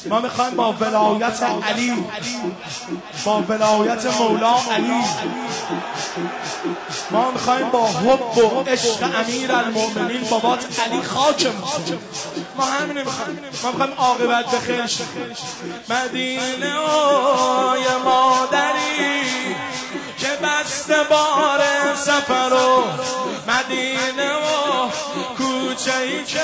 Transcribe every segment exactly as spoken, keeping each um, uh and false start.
ما میخوایم با ولایت علی، با ولایت مولا علی، ما میخوایم با حب و عشق امیر المؤمنین بابات علی خاکم، ما همین میخوایم. ما میخوایم عاقبت به خیر شه. مدینه و یه مادری که بسته بار سفر و مدینه و کوچه ای که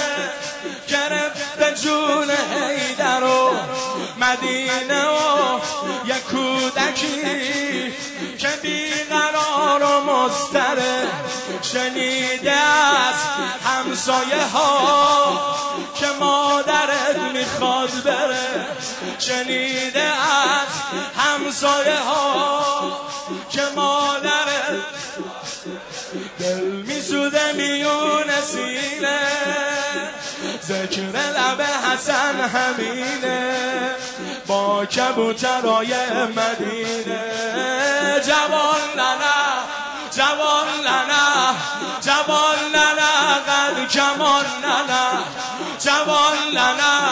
گرفته جون حیدر و مدینه و یه کودکی که بیقرار و مضطره، شنیده از همسایه ها که مادرت میخواد بره، شنیده از همسایه ها که مادرت دل میسوده میون سینه، ذکر لب حسن همینه با کبوترای مدینه. جوان ننه جوان ننه جوان ننه قد کمان ننه جوان ننه.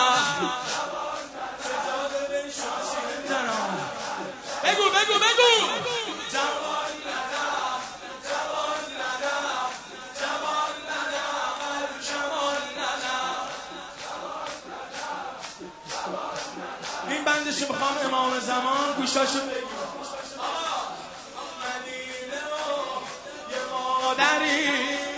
بگو بگو بگو جوان ننه جوان ننه جوان ننه قد کمان ننه. این بندشو بخوام امام زمان گوشاشو بگیر. مدینه و یه مادری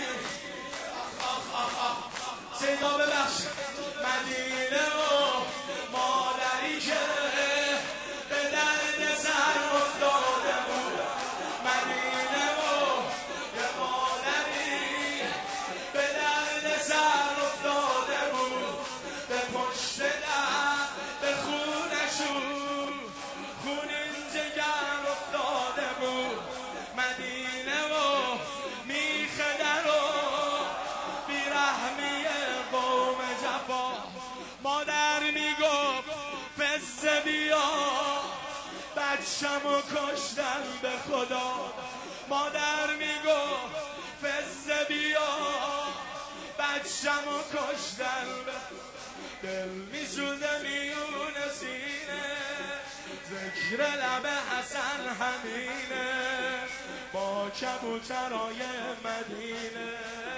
صدا ببخش. مدینه و مادری که به درد سر افتاده بود، مدینه و یه مادری به درد سر افتاده بود، به پشت در به خونشون خون این جگر افتاده بود. مدینه و میخه در و بیرحمی قوم جفا، مادر میگفت فزه بیا بچه‌مو کشتن به خدا، مادر میگفت فزه بیا بچه‌مو کشتن به خدا، دل میسوزه میون سینه ذکر لب حسن همینه با کبوترای مدینه.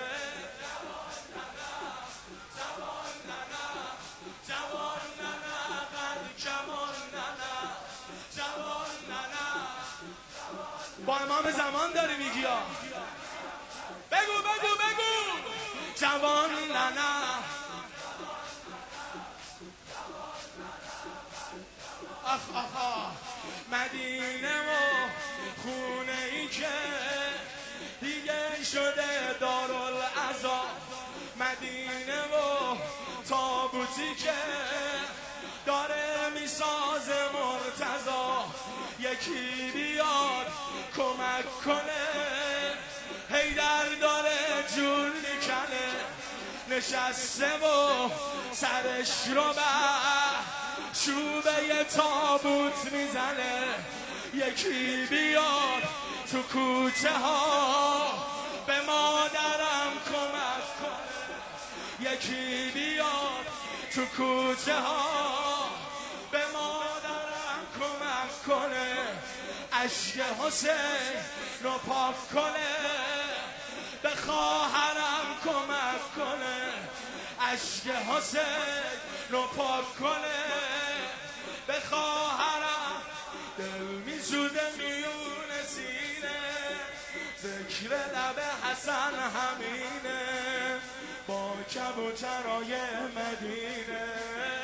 جوان ننه جوان ننه قد کمان ننه جوان ننه. با امام زمان داری میگی ها، بگو بگو بگو جوان ننه آخ آخ آخ. مدینه و خونه ای که دیگه شده دارالعزا، مدینه و تابوتی که داره میسازه مرتضا، یکی بیاد کمک کنه حیدر داره جون میکنه، نشسته و سرش رو به شوبه یه تابوت میزنه، یکی بیاد تو کوچه ها به مادرم کمک کنه، یکی بیاد تو کوچه ها به مادرم کمک کنه، اشک حسین رو پاک کنه، به خواهرم کمک کنه، اشک حسین رو پاک کنه، به خواهرم دل میسوزه میون سینه ذکر لب حسن همینه با کبوترای مدینه.